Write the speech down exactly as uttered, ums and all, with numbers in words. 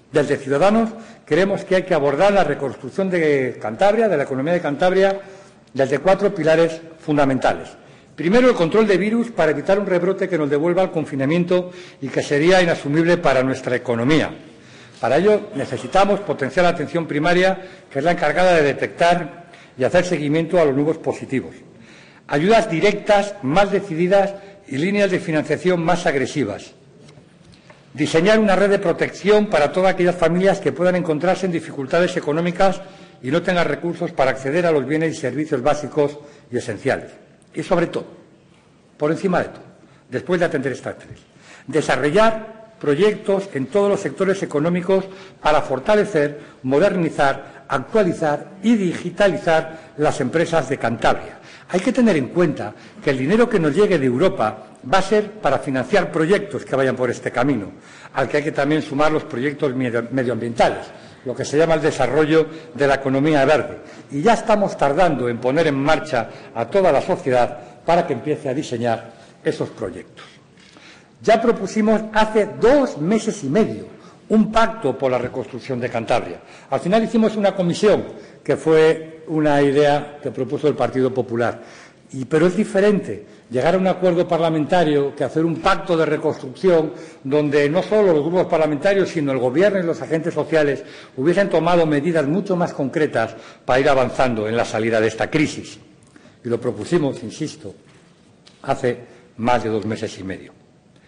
Desde Ciudadanos creemos que hay que abordar la reconstrucción de Cantabria, de la economía de Cantabria, desde cuatro pilares fundamentales. Primero, el control de virus para evitar un rebrote que nos devuelva al confinamiento y que sería inasumible para nuestra economía. Para ello necesitamos potenciar la atención primaria, que es la encargada de detectar y hacer seguimiento a los nuevos positivos. Ayudas directas más decididas y líneas de financiación más agresivas. Diseñar una red de protección para todas aquellas familias que puedan encontrarse en dificultades económicas y no tengan recursos para acceder a los bienes y servicios básicos y esenciales. Y, sobre todo, por encima de todo, después de atender estas tres, desarrollar proyectos en todos los sectores económicos para fortalecer, modernizar, actualizar y digitalizar las empresas de Cantabria. Hay que tener en cuenta que el dinero que nos llegue de Europa va a ser para financiar proyectos que vayan por este camino, al que hay que también sumar los proyectos medioambientales, lo que se llama el desarrollo de la economía verde. Y ya estamos tardando en poner en marcha a toda la sociedad para que empiece a diseñar esos proyectos. Ya propusimos hace dos meses y medio un pacto por la reconstrucción de Cantabria. Al final hicimos una comisión, que fue una idea que propuso el Partido Popular. Y, pero es diferente llegar a un acuerdo parlamentario que hacer un pacto de reconstrucción donde no solo los grupos parlamentarios, sino el Gobierno y los agentes sociales hubiesen tomado medidas mucho más concretas para ir avanzando en la salida de esta crisis. Y lo propusimos, insisto, hace más de dos meses y medio.